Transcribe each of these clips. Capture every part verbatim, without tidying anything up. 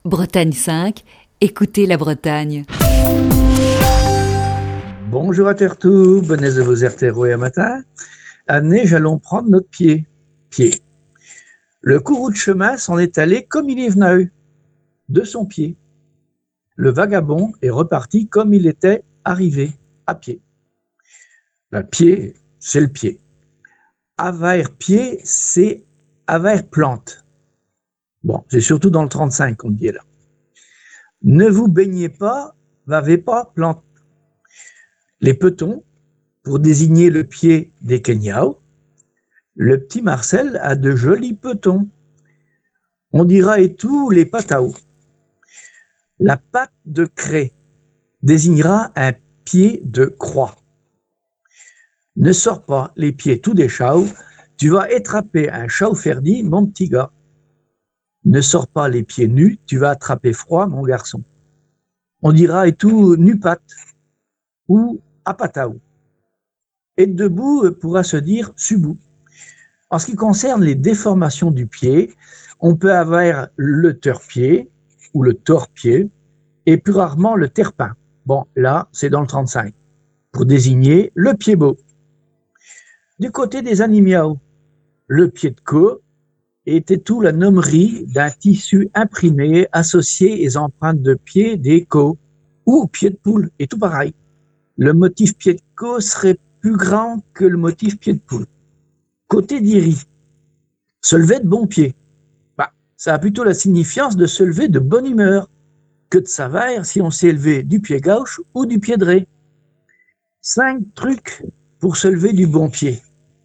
Bretagne cinq, écoutez la Bretagne. Bonjour à Tertou, bonnes de vos artéros et à matin. À Neige, allons prendre notre pied. Pied. Le courroux de chemin s'en est allé comme il est venu, de son pied. Le vagabond est reparti comme il était arrivé, à pied. Le pied, c'est le pied. Avaire pied, c'est avaire plante. Bon, c'est surtout dans le trente-cinq qu'on dit là. Ne vous baignez pas, n'avez pas plante. Les petons, pour désigner le pied des Kenyao, le petit Marcel a de jolis petons. On dira et tout les patao. La patte de craie désignera un pied de croix. Ne sors pas les pieds tout des chao, tu vas attraper un chao ferdi, mon petit gars. Ne sors pas les pieds nus, tu vas attraper froid, mon garçon. On dira et tout nu patte ou apatao. Et debout pourra se dire subou. En ce qui concerne les déformations du pied, on peut avoir le tore-pied ou le tore-pied et plus rarement le terpin. Bon, là, c'est dans le trente-cinq, pour désigner le pied beau. Du côté des animaux, le pied de queue était tout la nommerie d'un tissu imprimé associé aux empreintes de pied des queues ou pied de poule, et tout pareil. Le motif pied de queue serait plus grand que le motif pied de poule. Côté d'Iri, se lever de bon pied, bah, ça a plutôt la signifiance de se lever de bonne humeur que de savoir si on s'est levé du pied gauche ou du pied droit. Cinq trucs pour se lever du bon pied.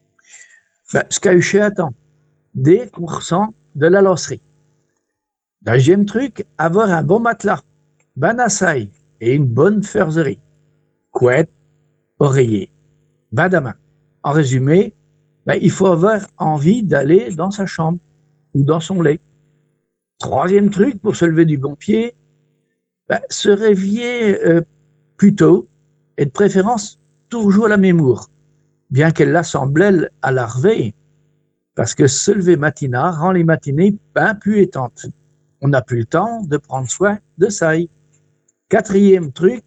Bah, ce qu'a eu chez Attend, dès qu'on ressent de la losserie. Deuxième truc, avoir un bon matelas, ben assaille et une bonne ferzerie. Couette, oreiller, bain à main. En résumé, ben, il faut avoir envie d'aller dans sa chambre ou dans son lit. Troisième truc pour se lever du bon pied, ben, se réveiller euh, plus tôt et de préférence toujours à la même heure, bien qu'elle l'assemble à la réveil, parce que se lever matinat rend les matinées ben plus étantes. On n'a plus le temps de prendre soin de ça. Quatrième truc,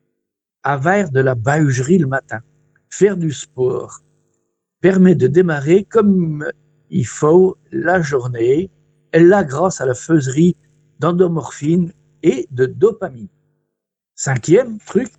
avoir de la bahugerie le matin, faire du sport, permet de démarrer comme il faut la journée, et là grâce à la faiserie d'endomorphine et de dopamine. Cinquième truc,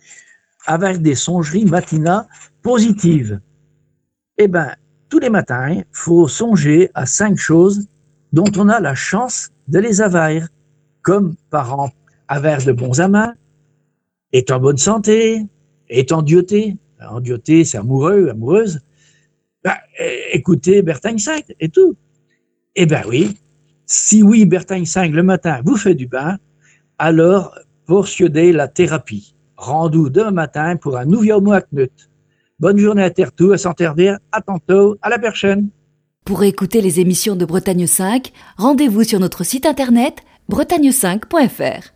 avoir des songeries matinales positives. Eh bien, tous les matins, il faut songer à cinq choses dont on a la chance de les avoir, comme par exemple avoir de bons amants, être en bonne santé, être endioté. Endioté, c'est amoureux, amoureuse. Ben, écoutez Bretagne cinq et tout. Eh bien oui, si oui, Bretagne cinq le matin vous fait du bain, alors poursuivez la thérapie. Rendez-vous demain matin pour un nouveau mot à Knut. Bonne journée à Tertou, à Santervière, à tantôt, à la prochaine. Pour écouter les émissions de Bretagne cinq, rendez-vous sur notre site internet bretagne cinq point f r.